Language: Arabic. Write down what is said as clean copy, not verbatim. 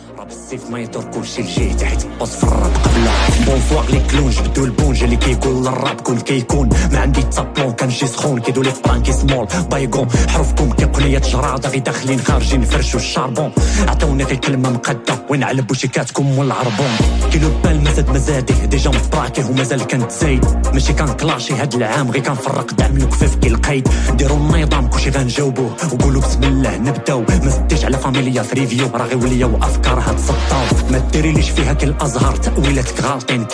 راه بالسيف ما يدور كلشي لجهتي حيت بوس في الراب قبله بونفواغ لي كلون جبدو البونجا اللي كيقول الراب كل كيكون ما عندي تابلون كنجي سخون كيدو لي برانكي سمول بايغون حروفكم كيقنيات جراده غي داخلين خارجين فرشو الشاربون عطوني غير كلمه مقاده وين علبو شيكاتكم والعربون كيلو بال مزادي ديجا مبراكي ومازال كنت زايد ماشي كان كلاشي هاد العام غير كنفرق دعم الكفاف كي القيد ديروا النظام كلشي غنجاوبوه وقولوا بسم الله نبداو ما زدتيش على فاميليا في ريفيو راه غير وليا وافكارها تصداو ما ديريليش فيها كالازهار تاويلاتك غالطين